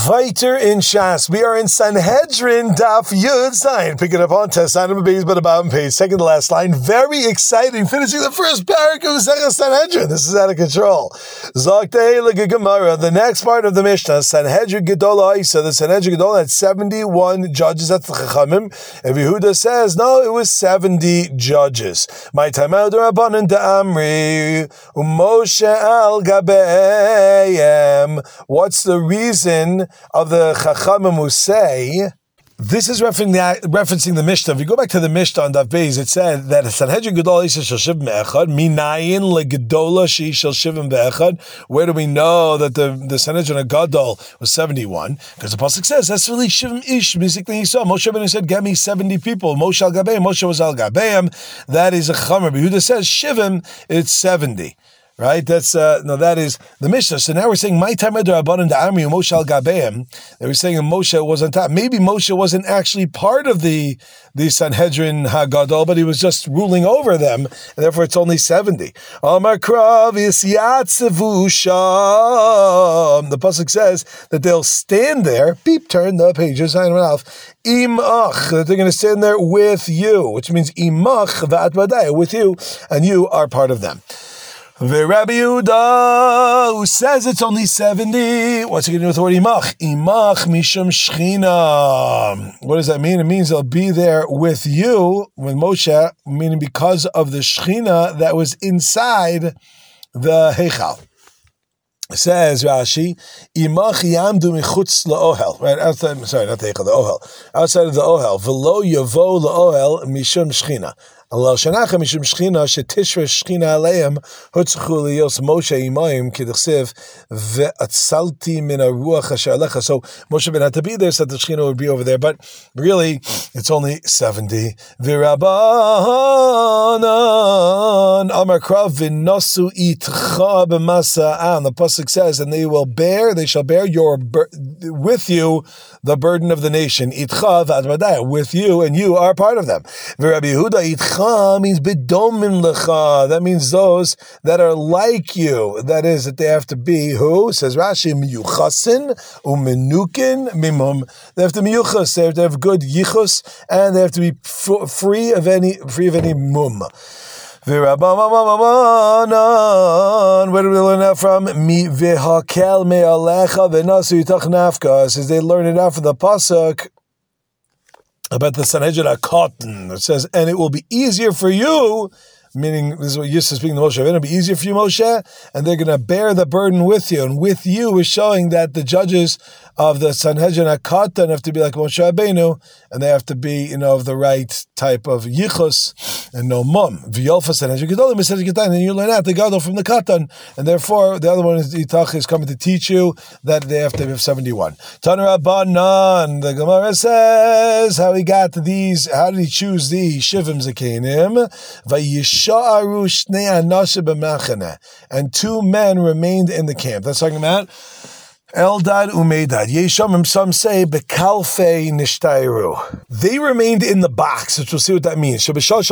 Weiter in Shas, we are in Sanhedrin Daf Yud Zayin, picking up on Tesanim Beis but about page, second to last line. Very exciting, finishing the first parak of Masechah Sanhedrin. This is out of control. Zaktei Gemara, the next part of the Mishnah, Sanhedrin Gedola Isa. The Sanhedrin Gedola had 71 judges. That's the Chachamim. And Yehuda says no, it was 70 judges. My time out Rabbanan Amri Moshe al Gabeim. What's the reason of the Chachamim who say, this is referencing the Mishnah. If you go back to the Mishnah on Daf Beis, it said that Sanhedrin Gedola Isha shel shivim be'echad, minayin legedola she shel shivim be'echad. Where do we know that the Sanhedrin Gadol was 71? Because the pasuk says that's really shivim ish. Basically, he saw Moshe Rabbeinu said, "Get me 70 people." Moshe al gabeim. Moshe was al gabeim. That is a chamer. Yehuda says shivim. It's 70. Right, that is the Mishnah. So now we're saying my time Rabbanan the Amri Moshe al Gabeim. They were saying Moshe was on top. Maybe Moshe wasn't actually part of the Sanhedrin Hagadol, but he was just ruling over them, and therefore it's only 70. Amar Kravis Yatzevu Sham. The pasuk says that they'll stand there. Beep, turn the pages. Imach, that they're going to stand there with you, which means imach v'at vadai, with you, and you are part of them. The Rabbi Yehuda, who says it's only 70, what's he going to do with the word imach? Imach mishum shchina. What does that mean? It means they'll be there with you, with Moshe, meaning because of the shchina that was inside the heichal. Says Rashi, imach yamdu michutz laohel. Right outside, sorry, not the heichal, the ohel. Outside of the ohel, v'lo yavo laohel mishum shchina. Allah Shanacha Mishum Shchina Shetishra Shchina Aleim Hutzchu Liyos Moshe Imayim Kidchsev Ve'atzalti Min Ruach Asher Alecha. So Moshe Ben had to be there, so the Shchina would be over there. But really, it's only 70. V'Rabbanan Amar Krav V'Nosu Itcha B'Masa'an. The pasuk says, and they shall bear with you the burden of the nation. Itcha V'Admadai, with you, and you are part of them. V'Rabbi Yehuda Itcha means bidomim lecha. That means those that are like you. That is, that they have to be who? Says Rashi, miyuchasin umenukin mimum. They have to be miyuchas. They have to have good yichus, and they have to be free of any mum. Where do we learn that from? Mi vehakel me'alecha v'nasu yitach nafka. Says they learn it out from the pasuk about the Sanhedrin HaKatan. It says, and it will be easier for you, meaning, this is what used to speaking to Moshe, it'll be easier for you, Moshe, and they're going to bear the burden with you. And with you is showing that the judges of the Sanhedrin HaKatan have to be like Moshe Rabbeinu, and they have to be, of the right type of yichus and no mum. V'yolfa Sanhedrin Gedolim is Sanhedrin Katan, and you learn out the Gadol from the Katan, and therefore the other one is Itach is coming to teach you that they have to have 71. Tanur Rabbanan, the Gemara says how he got these. How did he choose these Shivim Zakenim? Vayisha'aru shnei anashe b'machane, and 2 men remained in the camp. That's talking about Eldad Umeidad. Yeshamim, some say, Bekalfe Nishtairu. They remained in the box, which we'll see what that means. At the time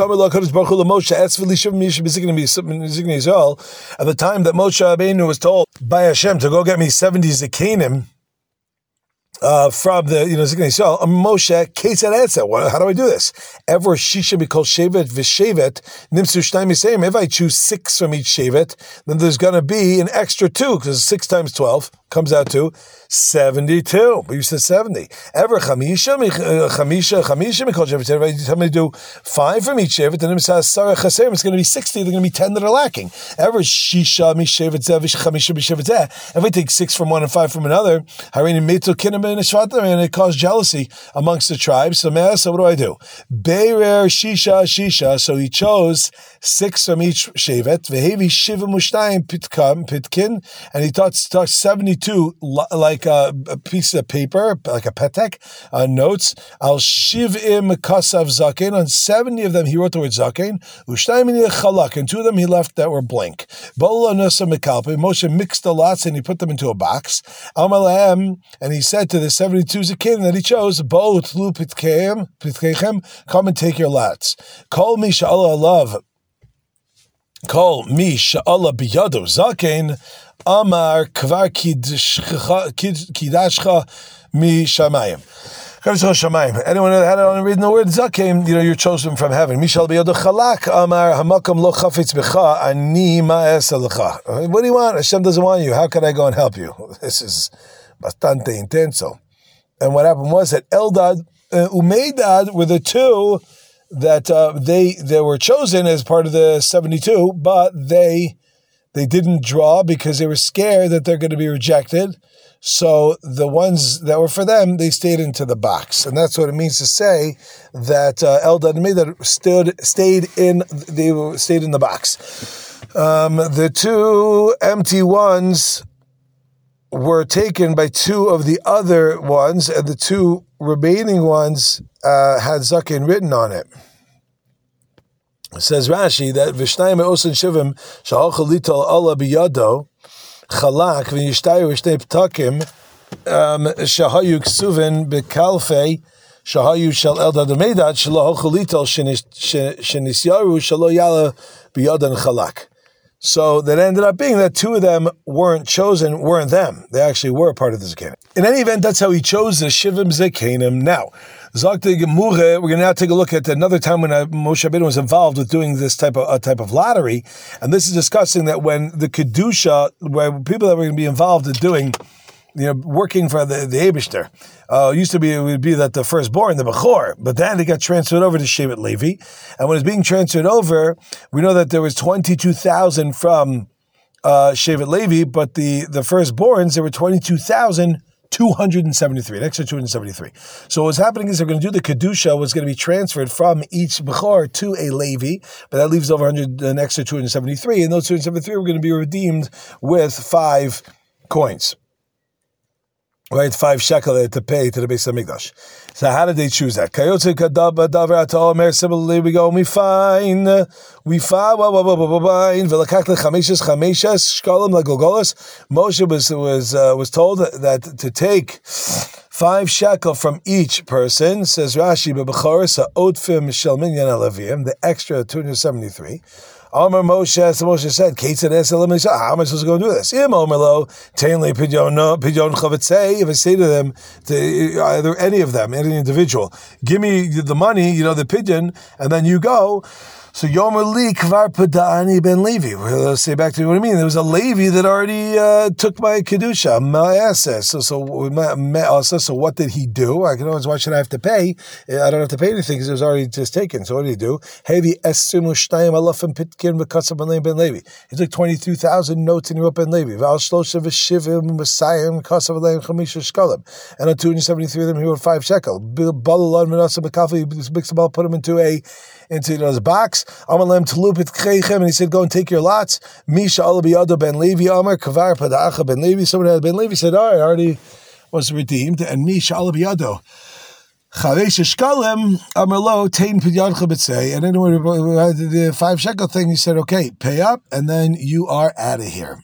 that Moshe Rabbeinu was told by Hashem to go get me 70 Zakanim, from the Ziknei Yisrael, Moshe Ketzad Etzah. How do I do this? Ever Shisha Mikol Shevet V'Shevet Nimsu Shnai Misayim. If I choose 6 from each Shevet, then there's going to be an extra 2, because 6 times 12 comes out to 72. But you said 70. Ever Chamisha Mikol Shevet. If I tell me to do 5 from each Shevet, then it's going to be 60. They're going to be 10 that are lacking. Ever Shisha Mishevet Zeh Chamisha Mishevet Zeh. If I take 6 from one and 5 from another, Harini Metu Kinam, and it caused jealousy amongst the tribes. So what do? Beirer Shisha. So he chose 6 from each Shevet. Vehevi Shiva Mushtayim Pitkin, and he taught 72 like a piece of paper, like a petek, notes. Al Shivim Kasav Zaken. On 70 of them he wrote the word Zaken. Ushtayim Chalak, and 2 of them he left that were blank. Bola Nasa Mekalpe. Moshe mixed the lots and he put them into a box. Amalahem, and he said to the 72 zakenim that he chose, Bo tlu pitkechem, come and take your lots. Call me sha'ala love. Call me sha'ala biyado zaken. Amar kvar kidashcha mi shamayim. Anyone that had it on reading the word zakim, you're chosen from heaven. Mishal biyado chalak amar hamakam lo chafetz b'cha ani ma'aseh lecha. What do you want? Hashem doesn't want you. How can I go and help you? This is bastante intenso. And what happened was that Eldad, Umeidad were the two that they were chosen as part of the 72, but they didn't draw because they were scared that they're going to be rejected. So the ones that were for them, they stayed into the box, and that's what it means to say that Eldad and Medad stayed in the box. The two empty ones were taken by two of the other ones, and the two remaining ones had zaken written on it. Says Rashi that Vishnayim Osin Shivim Shahal Lital Allah Biyado Chalak v'yishtayu v'shnei ptakim shahayu ksuvin bekalfei shahayu shel Eldad u'Medad shelo hochalito shenisyaru shelo yala biyadan chalak. So that ended up being that two of them weren't them. They actually were part of the Zekanim. In any event, that's how he chose the Shivim Zekanim. Now, Zakti Gemure, we're going to now take a look at another time when Moshe Rabbeinu was involved with doing this type of lottery, and this is discussing that when the Kedusha, where people that were going to be involved in doing, working for the Eibishter, it would be that the firstborn, the Bechor, but then it got transferred over to Shevet Levi, and when it's being transferred over, we know that there was 22,000 from Shevet Levi, but the firstborns, there were 22,273, an extra 273. So what's happening is they're going to do the Kedusha, was going to be transferred from each Bechor to a Levi, but that leaves over an extra 273, and those 273 were going to be redeemed with 5 coins. Right, 5 shekel to pay to the Beis Hamikdash. So how did they choose that? Kayotze kadab davar atol. Similarly, we find velakach lechameshes shkalim legolgolos. Moshe was told that to take 5 shekel from each person. Says Rashi, bebechoros ha'otfim shel minyan alavim, the extra 273. Amar Moshe, so Moshe said, how am I supposed to go do this? If I say to them, to either any of them, any individual, give me the money, the pigeon, and then you go. So Yomer Li Kvar Padani Ben Levi. Let's say back to what I mean. There was a Levi that already took my Kedusha, my assets. So what did he do? Why should I have to pay? I don't have to pay anything because it was already just taken. So what did he do? Heavy Esimu Shtayim Alafim Pitkin B'Kasam Ben Levi. He took 22,000 notes and he wrote Ben Levi. Val Shlosha V'Shivim Messiahim Kasam Ben Chamisha Shkalim. And on 273 of them he wrote 5 shekel. Balalon Menasa B'Kafli, mixed them all, put them into his box. And he said, go and take your lots. Misha Alabiyado Ben Levi Amar Kavar Padacha Ben Levi. Someone had Ben Levi said, I already was redeemed. And Misha Alabiyado Chavesh Shkalem Amarlo Tain Pidyadcha B'tzei. And then when we had the 5 shekel thing, he said, okay, pay up, and then you are out of here.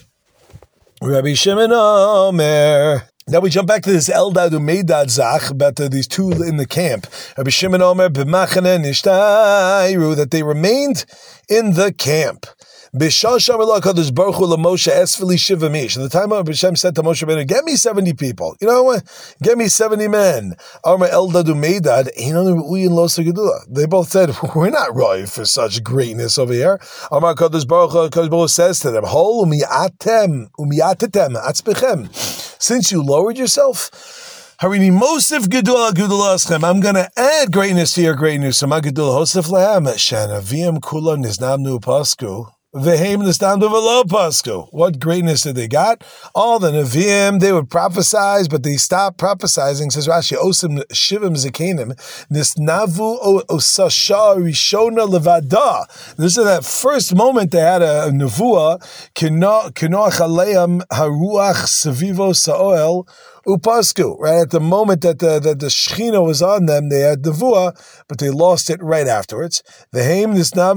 Rabbi Shimon Omer. Now we jump back to this Eldad Umeidad Zach about these two in the camp. Rabbi Shimon Omer b'machane nishtayru, that they remained in the camp. B'shasham elo HaKadosh Baruch Hu LaMoshe esfeli shiva mish. At the time of Hashem said to Moshe Rabbeinu, get me 70 people. You know what? Get me 70 men. Amar Eldad Umeidad einon ru'uyin lo segedula. They both said, we're not right for such greatness over here. Amar HaKadosh Baruch Hu says to them, Hol umiatetem atzbechem. Since you lowered yourself, Harini Mosif Gedula Gedulaschem, I'm going to add greatness to your greatness. So my Gedula Hosef Lahem Shanavim Kula Niznamnu Pasku. Vehem Niznamnu Velo Pasku. What greatness did they got? All the Nevi'im, they would prophesize, but they stopped prophesying. Says Rashi, Osim Shivim Zekanim, Nisnavu Osasha Rishona Levada. This is that first moment they had a nevuah, Kinoach Aleim Haruach Savivo Sa'oel Upasku. Right at the moment that the Shechina was on them, they had nevuah, but they lost it right afterwards. Vehem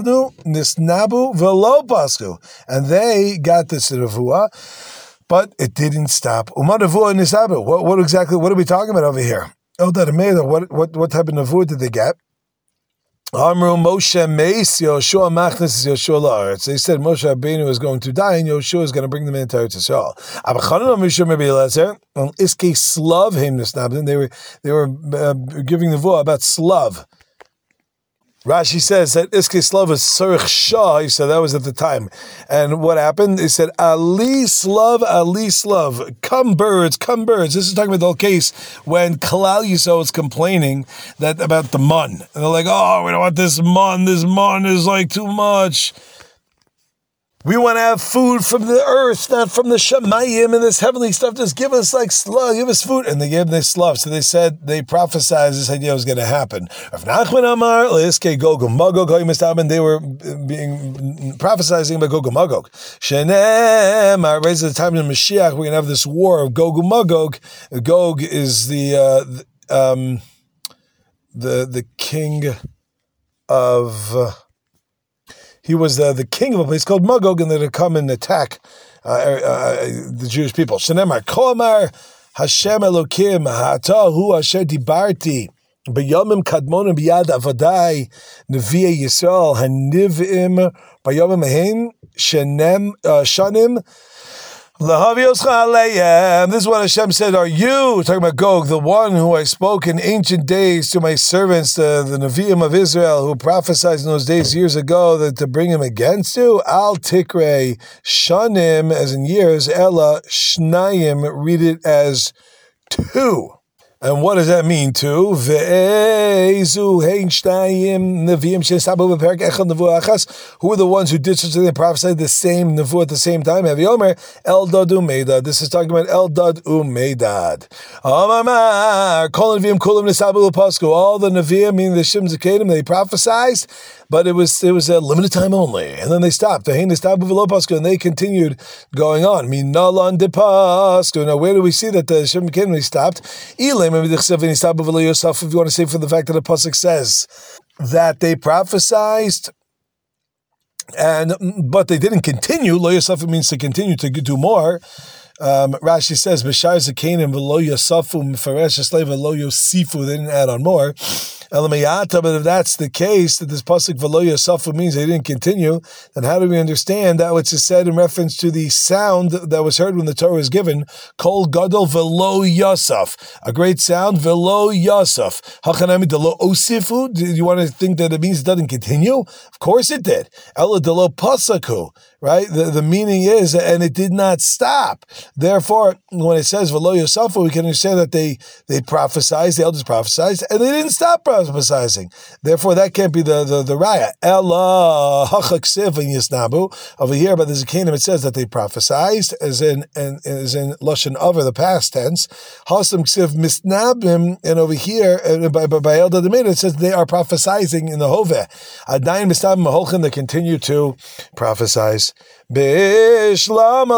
Nisnabu Velo Pasku. And they got this nevuah, but it didn't stop. What exactly, what are we talking about over here? What type of nevuah did they get? Amru Moshe Meis Yoshua Machnes Yoshua La'aretz. They said Moshe Rabbeinu was going to die, and Yoshua is going to bring them into Eretz Yisrael. Abachanan Mishum Rabbi Eliezer on Iskei Slav Heim Nisnabdin. They were giving the voah about Slav. Rashi says that Iskei Slav is Tzarich Shah. He said that was at the time. And what happened? He said, Ali Slav, come birds, come birds. This is talking about the whole case when Kalal Yisrael was complaining about the mun. And they're like, oh, we don't want this mun is like too much. We want to have food from the earth, not from the Shemayim and this heavenly stuff. Just give us like slav, give us food. And they gave them this slav. So they said, they prophesied this idea was going to happen. Rav Nachman Amar, Gog Magog, they were being prophesizing about Gog Magog. Shenem, right at the time of Mashiach, we're going to have this war of Gog Magog. Gog is the king of... He was the king of a place called Magog, and they'd come and attack the Jewish people. Shenemar, Komar Hashem Elokim, Ha'ata hu asher dibarti, b'yomim kadmonim b'yad avadai, Nevi'ei Yisrael, haniv'im, b'yomim ahin, shanim, this is what Hashem said, are you, talking about Gog, the one who I spoke in ancient days to my servants, the Nevi'im of Israel, who prophesied in those days years ago that to bring him against you? Al Tikrei Shanim, as in years, Ella Shnayim, read it as 2. And what does that mean, too? Who are the ones who did such a thing and prophesied the same nevuah at the same time? Eldad Umeidad. This is talking about Eldad Umeidad. All the nevi'im, meaning the Shim Zakadim, they prophesied, but it was a limited time only. And then they stopped. And they continued going on. Now, where do we see that the Shim Zakadim stopped? If you want to say for the fact that the pasuk says that they prophesied, but they didn't continue. Lo Yosef means to continue to do more. Rashi says, "B'shar zekanim v'lo yosafu mefaresh eslev v'lo yosifu." They didn't add on more. Elamayata, but if that's the case, that this pasuk v'lo yosafu means they didn't continue, then how do we understand that which is said in reference to the sound that was heard when the Torah was given? Kol gadol v'lo yosaf, a great sound v'lo yosaf. Hachanami delo osifu. Do you want to think that it means it doesn't continue? Of course it did. Ela delo pasaku. Right? The meaning is, and it did not stop. Therefore, when it says v'lo yosafu, we can understand that they prophesied, the elders prophesied, and they didn't stop prophesizing. Therefore, that can't be the raya. Ella hachaksiv and yisnabu. Over here, by the Zekanim, it says that they prophesied, as in lashon over the past tense. Hasam ksiv misnabim, and over here by Eldad Umeidad, it says they are prophesying in the hoveh. Adayin misnabim maholchin, they continue to prophesize. The 3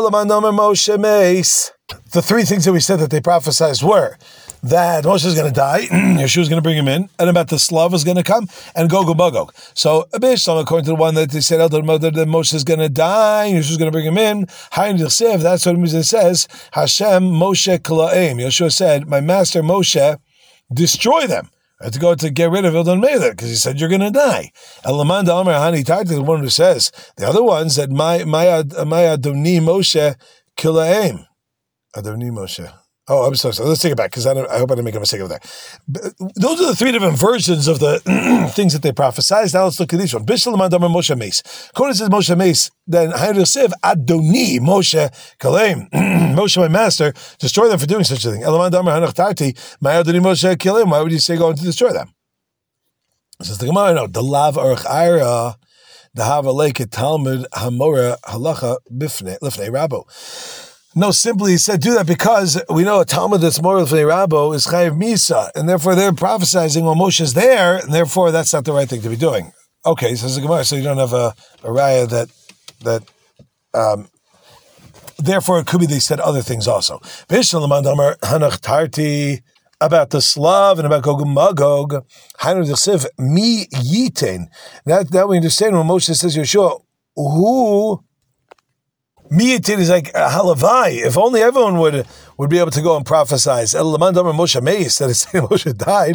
things that we said that they prophesied were that Moshe is going to die, Yeshua is going to bring him in, and about the Slav is going to come, and Gog Magog. So, according to the one that they said, that Moshe is going to die, Yeshua is going to bring him in, that's what it says, Hashem Moshe Kalaim. Yeshua said, my master Moshe, destroy them. I have to go to get rid of Eldad Umeidad because he said you're going to die. Elaman Amar Hani Tarti, the one who says the other ones that my Adoni Moshe Kilaim. Adoni Moshe. Oh, I'm so sorry. Let's take it back because I hope I didn't make a mistake over there. Those are the 3 different versions of the things that they prophesied. Now let's look at each one. Bishal Mandamar Moshe Meis. According to Moshe Meis, then Hayr Adoni Moshe Kalem. Moshe, my master, destroy them for doing such a thing. Elamandamar Hanach Tarti, my Adoni Moshe Kalem. Why would you say going to destroy them? Says the Gemara, no. The Lav Arach Ira, the Hava Lake Talmud Hamora Halacha Bifne Lifnei Rabo. No, simply he said do that because we know a Talmud that's more of a Rabbo is Chayiv Misa, and therefore they're prophesying while Moshe's there, and therefore that's not the right thing to be doing. Okay, says the Gemara, so you don't have a raya that therefore it could be they said other things also. Hanach Tarti, about the Slav and about Gog and Magog, Hanach Mi Yitain. That we understand when Moshe says Yeshua, who Miyatin is like halavai. If only everyone would be able to go and prophesize. El Laman Damar Moshe Meis, that is saying Moshe died.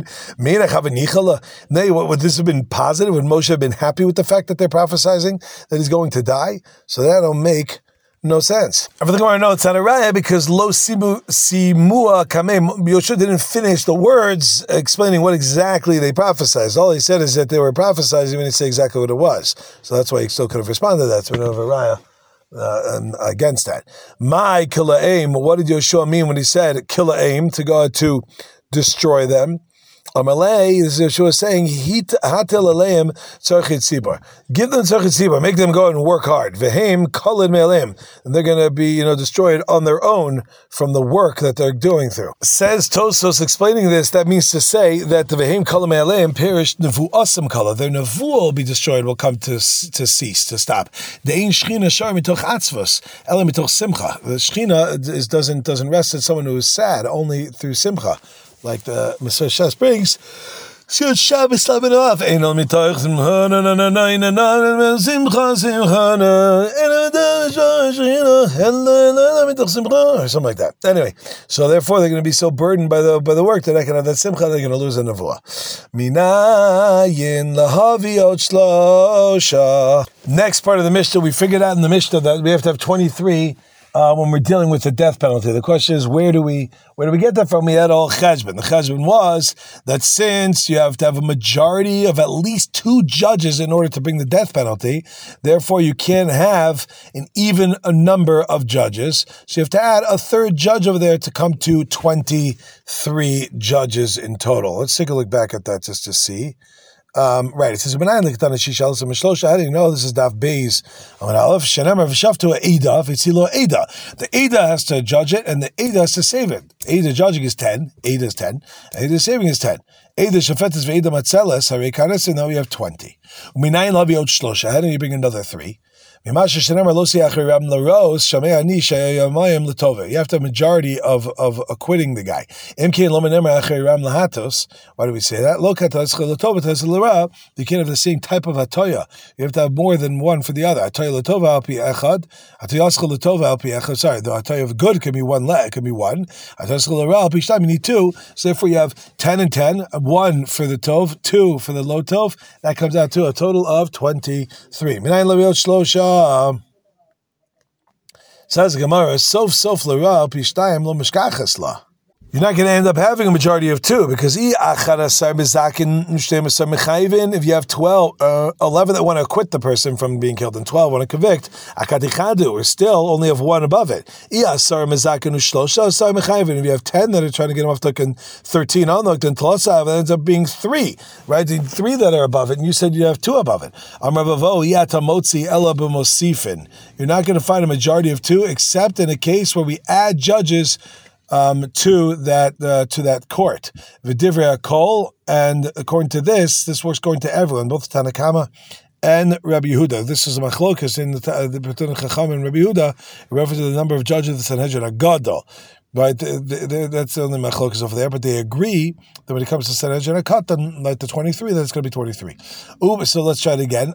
Would this have been positive? Would Moshe have been happy with the fact that they're prophesying that he's going to die? So that'll make no sense. Everything I know it's not a raya because lo simua kameh. Yosha didn't finish the words explaining what exactly they prophesied. All he said is that they were prophesying. He didn't say exactly what it was. So that's why he still could have responded to that. So we don't have a raya against that. My killa aim. What did Yoshua mean when he said killa aim to go to destroy them? Amalei, this is Yeshua saying, hatel aleim tzarchit tzibur. Give them tzarchit tzibur, make them go and work hard. Vehem kalid me'aleim, and they're going to be, destroyed on their own from the work that they're doing through. Says Tosos explaining this, that means to say that the vehem kalid me'aleim perished nevu'asim kala. Their nevuah will be destroyed, will come to cease, to stop. De'ein shchina shar mitoch atzvos, ele mitoch simcha. The shchina doesn't rest in someone who is sad, only through simcha. Like the Messiah Shas brings, Shabbos off. Or something like that. Anyway, so therefore they're going to be so burdened by the work that I can have that simcha, they're going to lose the nevuah. Minayin lahavi ot shlosha. Next part of the Mishnah, we figured out in the Mishnah that we have to have 23 when we're dealing with the death penalty. The question is, where do we get that from? We had all cheshbon. The cheshbon was that since you have to have a majority of at least 2 judges in order to bring the death penalty, therefore you can't have an even a number of judges. So you have to add a 3rd judge over there to come to 23 judges in total. Let's take a look back at that just to see. Right, it says, how do you know this is Daf Beis? The Eda has to judge it, and the Eda has to save it. Eda judging is 10, Eda is 10, and Eda saving is 10. Eda Shafet is Eda Matzeles, and now we have 20. How do you bring another 3? You have to have a majority of acquitting the guy. Why do we say that? You can't have the same type of hatoya. You have to have more than one for the other. Sorry, the hatoya of good can be one. It can be one. You need 2. So therefore you have 10 and 10, 1 for the tov, 2 for the low tov. That comes out to a total of 23. Says Gemara, sof l'ra pishtayim lo mishkachas la. You're not going to end up having a majority of 2 because if you have 12, 11 that want to acquit the person from being killed and 12 want to convict, or still only have 1 above it. If you have 10 that are trying to get him off to 13 on then it ends up being 3, right? 3 that are above it, and you said you have 2 above it. You're not going to find a majority of 2 except in a case where we add judges to that court. V'divrei hakol, and according to this works going to everyone, both Tanakama and Rabbi Yehuda. This is a machlokas in the B'tun Chacham and Rabbi Yehuda, referring to the number of judges of the Sanhedrin, a gadol. Right, that's the only machlokas over there, but they agree that when it comes to Sanhedrin, cut them like the 23, that it's going to be 23. So let's try it again.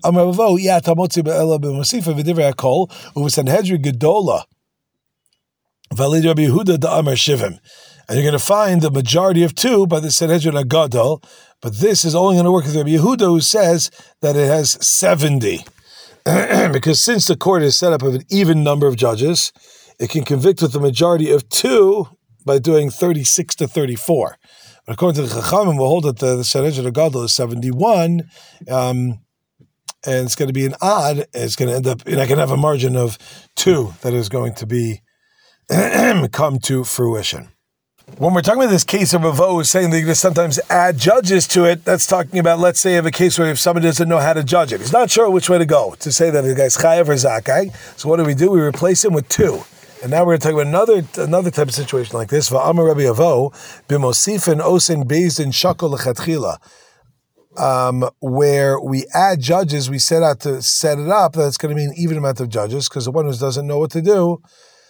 Valid Rabbi Yehuda the Amar Shivim, and you're going to find the majority of 2 by the Sanhedrin Agadol, but this is only going to work with Rabbi Yehuda, who says that it has 70, because since the court is set up of an even number of judges, it can convict with the majority of 2 by doing 36 to 34. But according to the Chachamim, we'll hold that the Sanhedrin Agadol is 71. And it's going to be an odd. It's going to end up. I can have a margin of 2 that is going to be come to fruition. When we're talking about this case of Ravo who's saying they're going to sometimes add judges to it, that's talking about, let's say, you have a case where if somebody doesn't know how to judge it, he's not sure which way to go, to say that the guy's chayav or zakai. So what do? We replace him with 2. And now we're going to talk about another type of situation like this. Va'amar Rabbi Avo, b'mosifin osin bezdin shakol lechatchila. Where we add judges, we set out to set it up that it's going to be an even amount of judges, because the one who doesn't know what to do,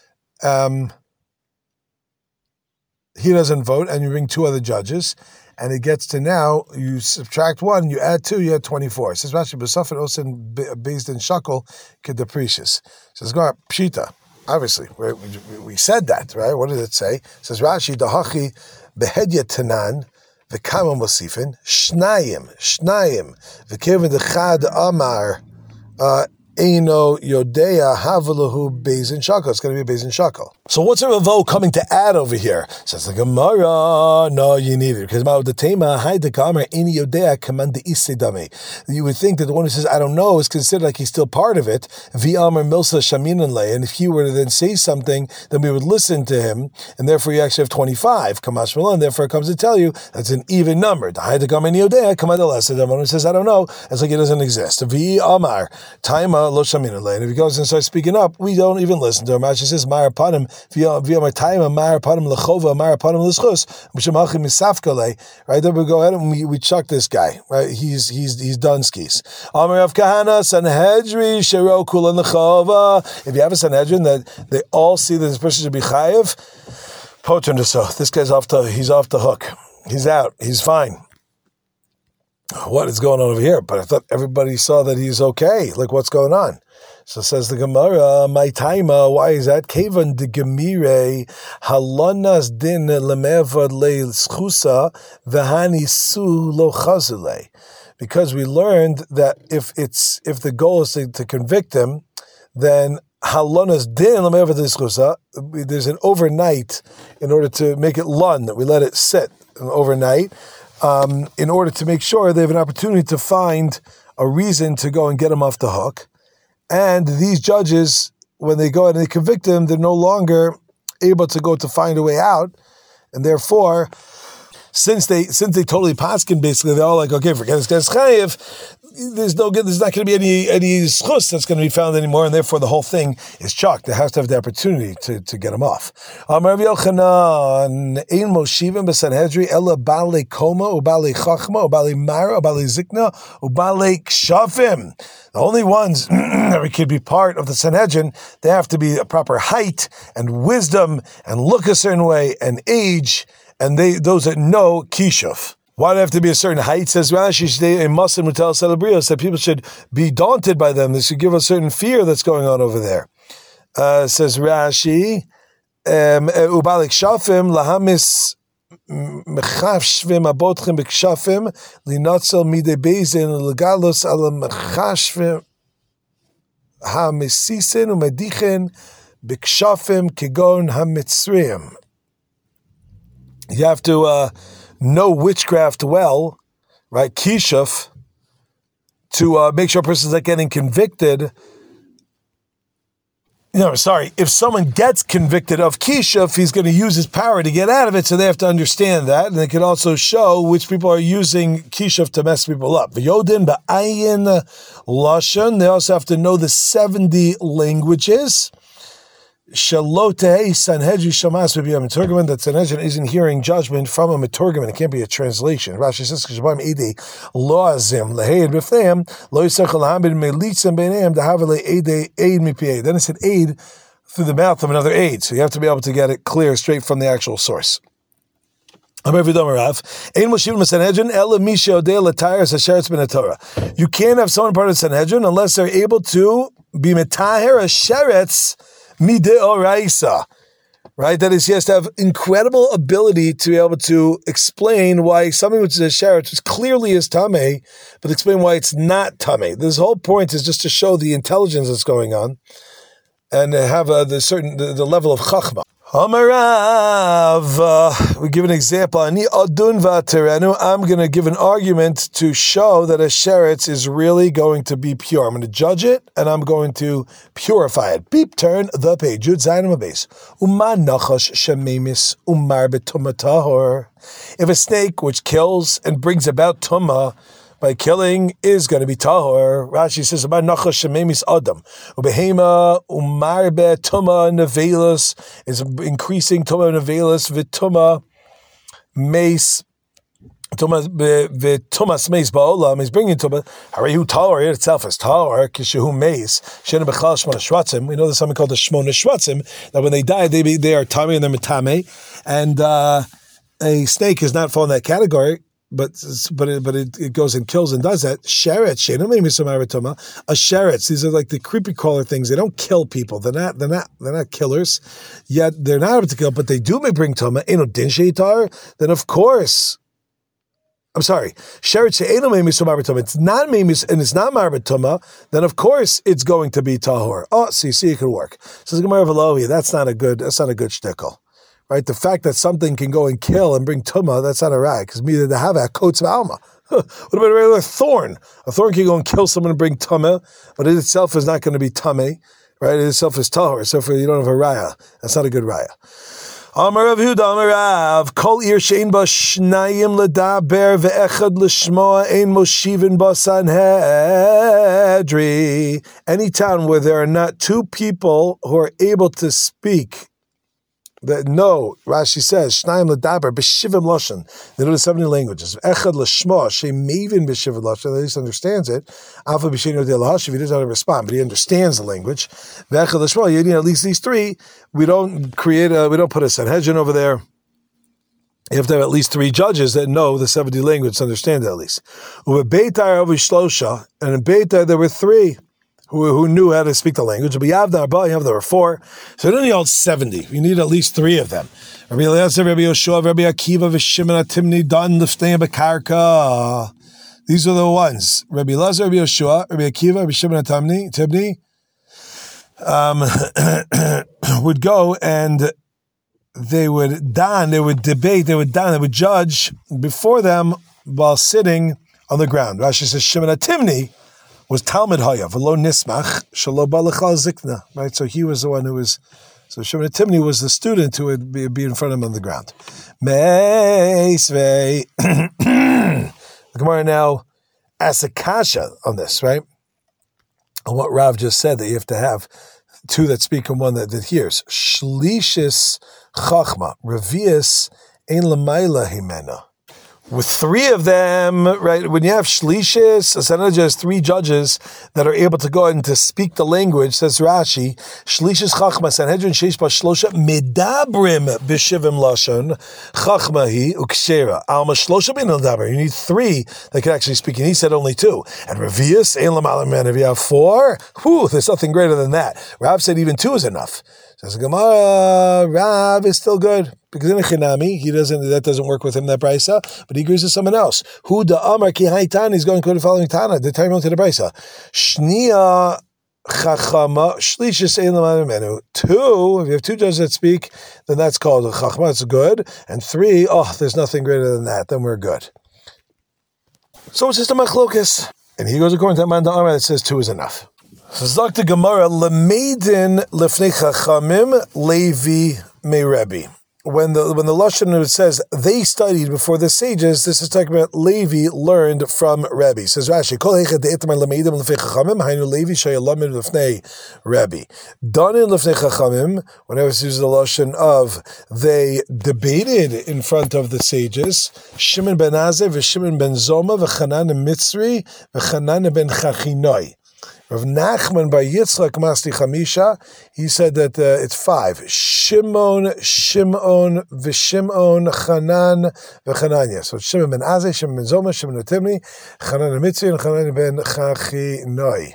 he doesn't vote, and you bring 2 other judges, and it gets to now, you subtract 1, you add 2, you have 24. It says, Rashi, b'safin osin bezdin shakol kedeprecious. It says, go pshita. Obviously, we said that, right? What did it say? It says Rashi, Dahachi behedya tanan, v'kama mosifin, shnayim, v'kevin dechad amar, Eino Yodea Havalahu Bezin Shako. It's going to be a Bezin Shako. So what's a Ravo coming to add over here? Says the Gemara, no, you need it. Because the Tema, Haidakamer, Eino Yodea Command the Isidame. You would think that the one who says, I don't know, is considered like he's still part of it. V'amar Milsa Shaminanle. And if he were to then say something, then we would listen to him. And therefore you actually have 25. Kamash Malan. Therefore it comes to tell you that's an even number. Haidakamer Eino Yodea Command the Lesa. The one who says, I don't know, it's like it doesn't exist. V'amar Taima. And if he goes and starts speaking up, we don't even listen to him. Rashi says, "Ma'ar panim via my time, ma'ar panim lechova, ma'ar panim l'schus, b'shemachim misafkale." Right, then we go ahead and we chuck this guy. Right, he's done skis. Amar Rav Kahana Sanhedrin shero kulan lechova. If you have a Sanhedrin that they all see that this person should be chayiv, poter neso. This guy's he's off the hook. He's out. He's fine. What is going on over here? But I thought everybody saw that he's okay. Like, what's going on? So says the Gemara, my taima, why is that? Kevan de gemire halonas din lemevad le schusa v'hani su lo chazule. Because we learned that if the goal is to convict him, then halonas din lemevad le schusa, there's an overnight in order to make it lun, that we let it sit overnight. In order to make sure they have an opportunity to find a reason to go and get him off the hook. And these judges, when they go and they convict him, they're no longer able to go to find a way out. And therefore, since they totally paskin, basically, they're all like, okay, forget this guy's chayiv. There's not going to be any schus that's going to be found anymore, and therefore the whole thing is chalked. They have to have the opportunity to get him off. Amar Rav Yochanan, ein moshivim b'sanhedri ela balei koma ubalei chachma ubalei mara ubalei zikna ubalei kshafim. The only ones that could be part of the Sanhedrin, they have to be a proper height and wisdom and look a certain way and age, and those that know kishuf. Why do they have to be a certain height? Says Rashi, that people should be daunted by them. They should give a certain fear that's going on over there. Says Rashi, Ubalik Shafim, Lahamis Mechashvim Abotchim Bekshafim, Linatzel Mide Bezin, Legalos Ala Mechashvim HaMesisin, Umedichin, Bekshafim, Kigon HaMitzriim. You have to know witchcraft well, right? Kishuf, to make sure a person's not getting convicted. If someone gets convicted of Kishuf, he's going to use his power to get out of it, so they have to understand that. And they can also show which people are using Kishuf to mess people up. V'yodin ba'ayin lashon, they also have to know the 70 languages. Shalotei Sanhedrin Shamas would be a Meturgaman, that Sanhedrin isn't hearing judgment from a Meturgaman. It can't be a translation. Rashi says, K'shabam Edi Loazim Leheid B'fneim Lo Yisach Alhamid Melitzim Beineim Dahavale Eid Mipiei. Then it said aid through the mouth of another aid. So you have to be able to get it clear straight from the actual source. You can't have someone part of the Sanhedrin unless they're able to be metaher a sheretz mideoraisa, right? That is, he has to have incredible ability to be able to explain why something which is a sheretz, which clearly is tameh, but explain why it's not tameh. This whole point is just to show the intelligence that's going on and have the level of chachma. We give an example. I'm going to give an argument to show that a sheretz is really going to be pure. I'm going to judge it, and I'm going to purify it. Beep, turn the page. Yud Zayin Base. If a snake which kills and brings about tumah by killing is going to be tahor. Rashi says about nachash shememis adam ubehema umarbe tuma nevelis is increasing tuma nevelis v'tuma mace tuma v'tumas mace ba'olam is bringing tuma. Harihu tahor here itself is tahor kishehu mace shena bechal shmona shvatzim. We know there's something called the shmona shvatzim, that when they die they are tamei and they're metame, and a snake is not fall in that category. it goes and kills and does that. Sheretz, a sheretz. These are like the creepy crawler things. They don't kill people. They're not killers. Yet they're not able to kill, but they do may bring tuma. Then of course. I'm sorry. Sheretz it's not memis and it's not marbet tuma. Then of course it's going to be tahor. Oh, so you see it could work. Says Gemara Velohi. That's not a good shtickle. Right, the fact that something can go and kill and bring tumah, that's not a right, because neither the hava coats of alma. What about a regular thorn? A thorn can go and kill someone and bring tumah, but it itself is not going to be tummy, right? It itself is tahor, so you don't have a raya. That's not a good raya. Amar Rav Yehuda, Amar Rav, Kol ir she'ein ba shnayim ledaber ve'echad l'shmoa ein moshivin ba sanhedri. Any town where there are not two people who are able to speak. No, Rashi says, Shnayim ledaber b'shivim lashon. They know the 70 languages. Echad l'shma, she'mevin b'shivim lashon. At least understands it. Alpha b'sheni odei lahashiv. He doesn't know how to respond, but he understands the language. Echad l'shma. You need at least these three. We don't put a Sanhedrin over there. You have to have at least three judges that know the 70 languages, understand it at least. U'beitar avishlosha, and in Beitar there were three who knew how to speak the language. But there were four. So you don't need all 70. You need at least three of them. Rabbi Eliezer, Rabbi Yoshua, Rabbi Akiva, V'Shimon HaTimni, Dan Lifnei B'Karka. These are the ones. Rabbi Eliezer, Rabbi Yoshua, Rabbi Akiva, Rabbi Shimon HaTimni would go and they would debate, they would judge before them while sitting on the ground. Rashi says, Shimon HaTimni was Talmud Haya, v'lo nismach, shelo balachal zikna, right? So he was the one who was, so Shimon HaTimni was the student who would be in front of him on the ground. Meisvei. The Gemara now asks a kasha on this, right? On what Rav just said, that you have to have two that speak and one that hears. Shlishis chachma, revius ein l'mayla himena. With three of them, right, when you have shlishis, a Sanhedrin has three judges that are able to go and to speak the language, says Rashi, shlishis chachma, Sanhedrin sheish ba shlosha, medabrim b'shivim lashon, chachma hi ukshera, alma shlosha bin medaber. You need three that can actually speak, and he said only two. And Revius, ein l'malam man, if you have four, there's nothing greater than that. Rav said even two is enough. Says Gemara, Rav is still good. Because in a chinami, that doesn't work with him, that brisa, but he agrees with someone else. Who the Amar ki haitan, he's going to go to the following Tana, the time to the brisa. Shnia chachama, shlishis ein l'manim menu. Two, if you have two judges that speak, then that's called a chachma, it's good. And three, there's nothing greater than that, then we're good. So it's just a machlokas. And he goes according to Amanda Amar that says two is enough. So Zakta Gemara, lemeidin lefnei chachamim levi me Rebbe. When the Lashon says they studied before the sages, this is talking about Levi learned from Rebbe. Says Rashi, Kol heichad de'etamar lameidim l'fnei chachamim, hainu Levi sheyalamid l'fnei Rebbe. Danin l'fnei chachamim, whenever it uses the Lashon of they debated in front of the sages, Shimon ben Azeh, v'Shimon ben Zoma, v'Chanan Mitzri, v'Chanan ben Chachinoi. Rav Nachman by Yitzchak Masli Chamisha, he said that it's five. Shimon, V'Shimon, Chanan, V'Chananya. So Shimon ben Azeh, Shimon ben Zoma, Shimon ben Timni, Chanan ben Mitzri, and Chanan ben Chachinoi.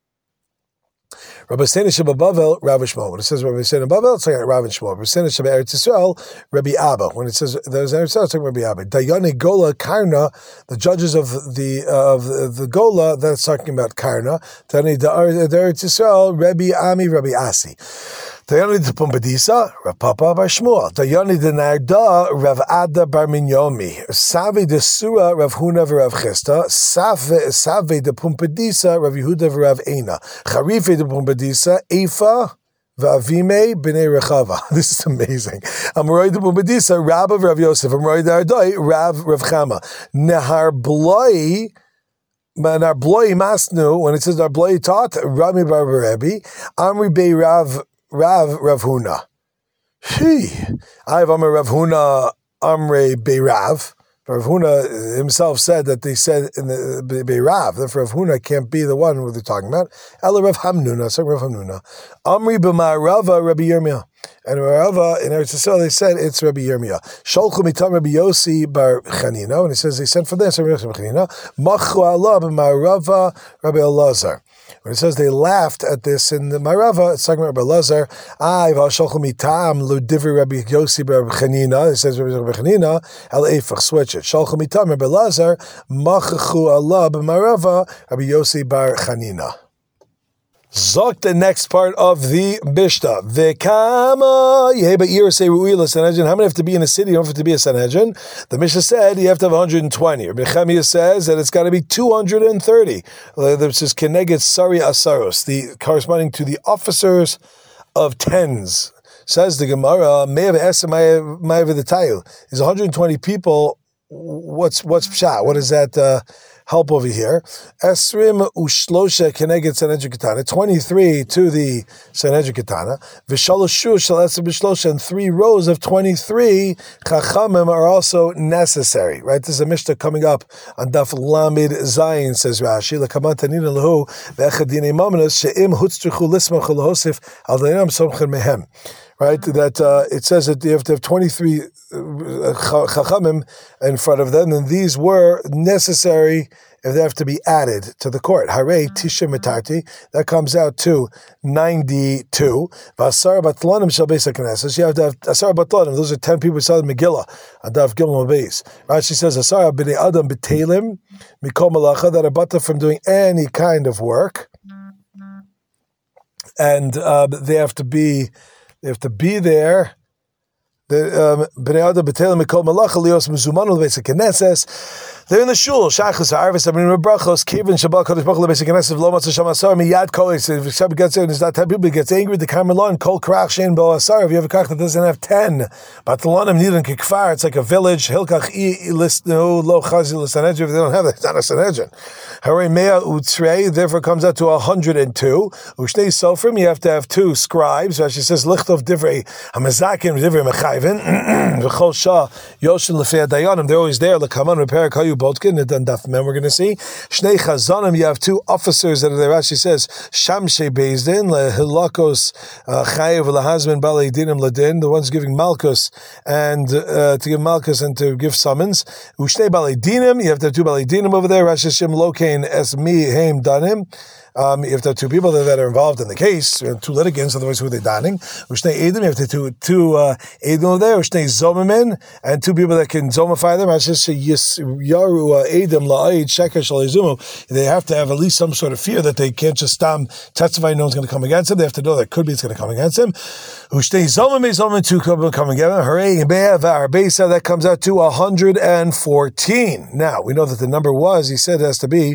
Rabbi Sena Sheba Bavel, Rav Shmuel. When it says Rabbi Sena Bavel, it's like Rav and Shmuel. Rabbi Sena Sheba Eretz Yisrael, Rabbi Abba. When it says there's Eretz Yisrael, it's like Rabbi Abba. Dayane Gola Karna, the judges of the Gola, that's talking about Karna. Tani Eretz Yisrael, Rabbi Ami, Rabbi Asi. Dayani de Pumbedisa, Rav Papa bar Shmuel. Dayani de Narda, Rav Ada bar Minyomi. Savi de Sura, Rav Huna v'Rav Chista. Save de Pumbedisa, Rav Yehuda v'Rav Eina. Charife de Pumbedisa, Efa v'Avime b'nei Rechava. This is amazing. Amoroi de Pumbedisa, Rabba v'Rav Yosef. Amoroi de Ardoi, Rav Chama. Nehar Bloi, Nehar Bloi Masnu, when it says Nehar Bloi taught, Rami bar Rebbe. Amri bei Rav Huna. I have Amar Rav Huna Amre Beirav. Rav Huna himself said that they said in the Beirav that Rav Huna can't be the one who they're talking about. Ela Rav Hamnuna, so Rav Hamnuna. Amri b'ma'arava Rabbi Yirmiyah. And Rava in Eretz Yisrael they said it's Rabbi Yirmiyah. Sholchu mitam Rabbi Yossi bar Chanina, and he says they sent for this Rabbi Yossi bar Chanina. Machu Allah b'ma'arava Rabbi Elazar. When it says they laughed at this in the Marava, it's talking about Rabbi Elazar. Sholchu mitam ludivri Rabbi Yossi bar Chanina. It says Rabbi Chanina al eifach. Switch it. Sholchu mitam Rabbi Elazar. Machu Allah b'ma'arava Rabbi Yossi bar Chanina. Zok, the next part of the Mishnah. V'kama yeheba ir say ru'ila Sanhedrin. How many have to be in a city? You don't have to be a Sanhedrin. The Mishnah said you have to have 120. Rabbi Chemia says that it's got to be 230. This is keneged sari asaros, the corresponding to the officers of tens. Says the Gemara, me'av esa ma'av the tayu. Is 120 people. What's pshat? What is that? Help over here. Esrim ushlosha keneged Sanhedrin Ketana. 23 to the Sanhedrin Ketana. V'shaloshu shal esrim b'shlosha. And 3 rows of 23 chachamim are also necessary. Right? There's a Mishnah coming up on Daf Lamed Zayin, says Rashi. L'kaman tanina lehu ve'echad dinei mamanos she'im hutztrichu lismach l'hosif al dayanam somchen mehem. Right, that it says that you have to have 23 chachamim in front of them, and these were necessary if they have to be added to the court. Hare tisha metarti, that comes out to 92. Vasar batlanim shall beis haKnesses. You have to have asar batlanim. Those are 10 people who saw the Megillah. Adav Gilma Beis. Rashi says asar b'nei adam b'telim mikol malacha, that are bata from doing any kind of work, and they have to be there. Bnei Adam b'telim mikol malacha lios mezumanu lebeis haKnesses. They're in the shul. Shachas ha'arvis amrin brachos kivin shabal kadosh baruch hu lebeis haKnesses v'lo matzah sham asar miyad kol. If Shabbat gets there and there's not 10 people, he gets angry. The Carmelon kol krach shein bo asar. If you have a krach that doesn't have 10, batalonim nidan kikfar. It's like a village. Hilkach listnu lo chazi l'sanhedrin. If they don't have that, it's not a sanhedrin. Hare mea utrei. Therefore, comes out to 102. Ushnei sofrim. You have to have 2 scribes. Rashi says lichtov divrei hamazakin divrei mechayvin v'chol shah yoshin lefei dayanim. They're always there. L'kaman repair kayu Botkin, and Daf Mem we're going to see. Shnei Chazanim, you have 2 officers that are there. Rashi says, Shamshei Bezdin, Hilakos Chayev Lahazman Balei Dinim Ladin, the one's giving Malkus, and to give Malkus and to give summons. Ushnei Balei Dinim, you have to have 2 Balei Dinim over there. Rashi Shem Lokain Esmi Haim Danim. You have to have 2 people that are involved in the case, 2 litigants, otherwise who are they donning? Ushnei Edim, you have to have 2 Edim over there, Ushnei Zomamin, and 2 people that can zomify them. Yaru Edim La'ayid Sheker Shalizumu. They have to have at least some sort of fear that they can't just testify no one's going to come against him. They have to know that could be it's going to come against him. Ushnei Zomamin, 2 people coming together. Hooray, Be'avar, that comes out to 114. Now, we know that the number was, he said it has to be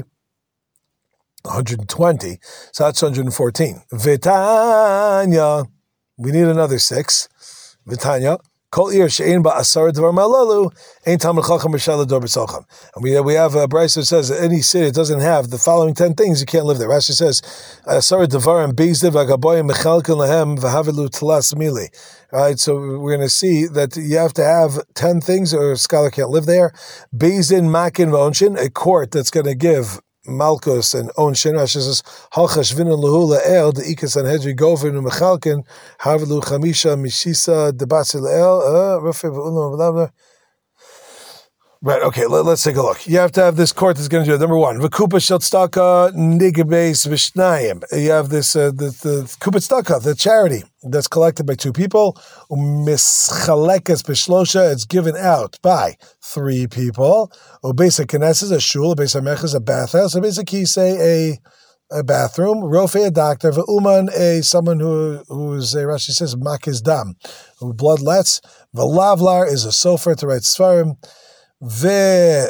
120, so that's 114. Vitanya, we need another 6. Vitanya, kol ir she'ein ba'asar dvar malalu, ein talmid chacham b'shal ador b'socham. And we have a Bryce that says that any city that doesn't have the following 10 things, you can't live there. Rashi says, asar dvarim bezdin v'agaboyim mechalkin lahem v'havilu tlas mili. Right, so we're going to see that you have to have 10 things, or a scholar can't live there. Bezdin makin v'onshin, a court that's going to give Malkus and Onshin. Rashi says, Halchash v'nin lehu le'el de'ikas Sanhedrin govin u'mechalkin havelu chamisha mishisa debasi le'el rufe v'ulam v'lavna. Right, okay, let's take a look. You have to have this court that's going to do it. Number 1, v'kupa shel tzedakah nigebeis v'shnayim. You have this, the kupa tzedakah, the charity that's collected by 2 people. U'mischalekas b'shlosha, it's given out by 3 people. U'beis haKnesses, a shul. U'beis haMechas, a bathhouse. U'beis hakisei, a bathroom. Rofe, a doctor. V'uman, someone who's, Rashi says, makiz dam, who bloodlets. V'lavlar is a sofer to write svarim. What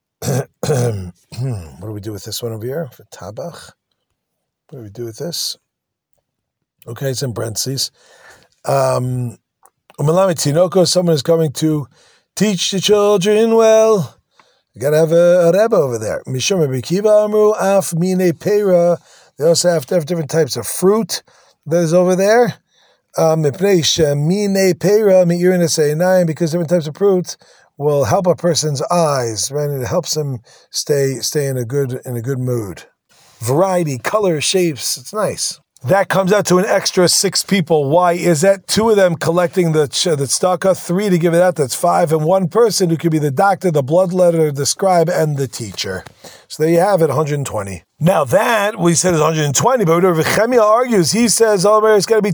do we do with this one over here? For tabach. What do we do with this? Okay, it's in parentheses. Someone is coming to teach the children well. You got to have a rebbe over there. Mishum Rabbi Akiva amru af mine pera. They also have to have different types of fruit that is over there. Because different types of fruit will help a person's eyes, right? And it helps him stay in a good mood. Variety, color, shapes, it's nice. That comes out to an extra 6 people. Why is that? 2 of them collecting the tzedakah, 3 to give it out, that's 5, and 1 person who could be the doctor, the bloodletter, the scribe, and the teacher. So there you have it, 120. Now that, we said is 120, but Rav Chemia argues, he says, it's got to be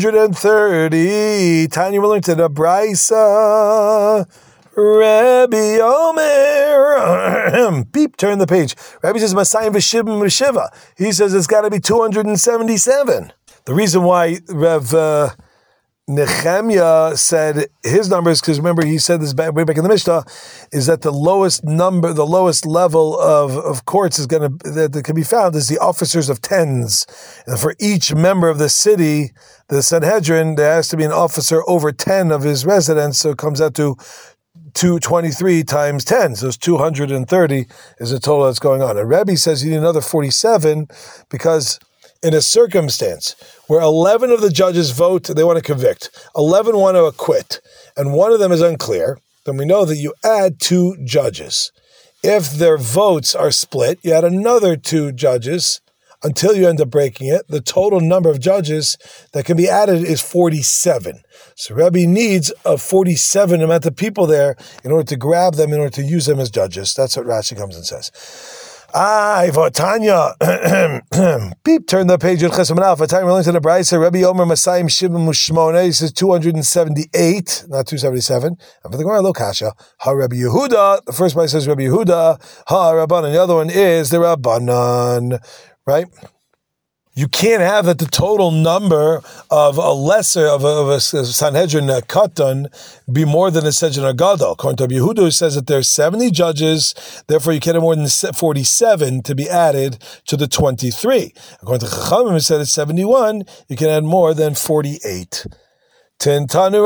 230. Tanya will learn to the Braisa. Rabbi Omer, beep, turn the page. Rabbi says, Masayim v'shivim v'shiva. He says it's got to be 277. The reason why Rav Nehemiah said his numbers, because remember he said this way back in the Mishnah, is that the lowest level of courts that can be found is the officers of tens. And for each member of the city, the Sanhedrin, there has to be an officer over 10 of his residents, so it comes out to 223 times 10, so it's 230 is the total that's going on. And Rebbe says you need another 47 because in a circumstance where 11 of the judges vote, they want to convict, 11 want to acquit, and one of them is unclear, then we know that you add 2 judges. If their votes are split, you add another 2 judges until you end up breaking it. The total number of judges that can be added is 47. So Rebbe needs a 47 amount of people there in order to grab them, in order to use them as judges. That's what Rashi comes and says. Tanya. Beep, turn the page. Tanya, we're to the Braisa. Rebbe Omer Masayim Shivim Mushmona. He says 278, not 277. And for the Gemara, Lokasha. Ha Rebbe Yehuda. The first Braisa says Rebbe Yehuda. Ha Rabbanan. The other one is the Rabbanan. Right? You can't have that the total number of a Sanhedrin Katan be more than a Sanhedrin Gadol. According to Yehuda, who says that there's 70 judges, therefore you can't have more than 47 to be added to the 23. According to Chachamim, who said it's 71, you can add more than 48. Tentanu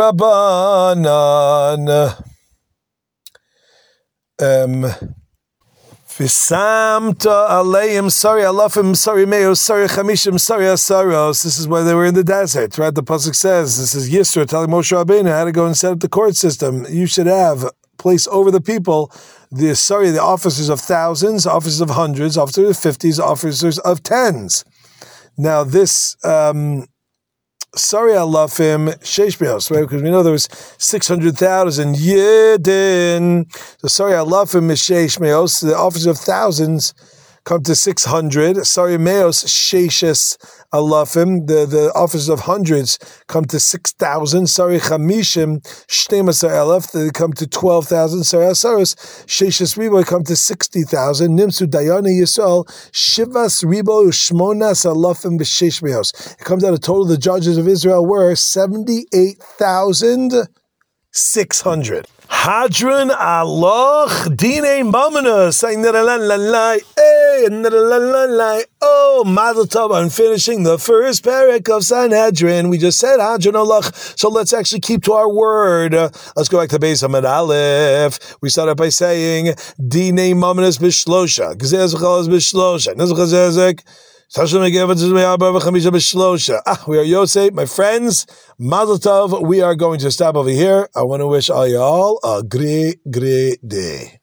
Rabbanan. V'samta aleim sari alafim sari meos sari chamishim sari asaros. This is why they were in the desert, right? The pasuk says, this is Yisro telling Moshe Rabbeinu how to go and set up the court system. You should have place over the people the officers of thousands, officers of hundreds, officers of 50s, officers of 10s. Now this Sari alafim sheish meos, right? Because we know there was 600,000 yidden. So Sari alafim is sheish meos. The officers of thousands come to 600. Sari meos sheishes alafim. The officers of hundreds come to 6,000. Sari chamishim shteimasar elef. They come to 12,000. Sari asaros sheishes ribo come to 60,000. Nimsu dayani yisrael shivas ribo shmonas alafim b'sheish meos. It comes out a total of the judges of Israel were 78,600. Hadron aloch dine mamana saying oh mazel tov on finishing the first parak of Sanhedrin. We just said Hadron aloch, so let's actually keep to our word. Let's go back to Beis Hamad Aleph. We started by saying dine mamanas b'shlosha gzez v'chalas b'shlosha nizchazezek. We are Yosef, my friends. Mazel tov. We are going to stop over here. I want to wish all y'all a great day.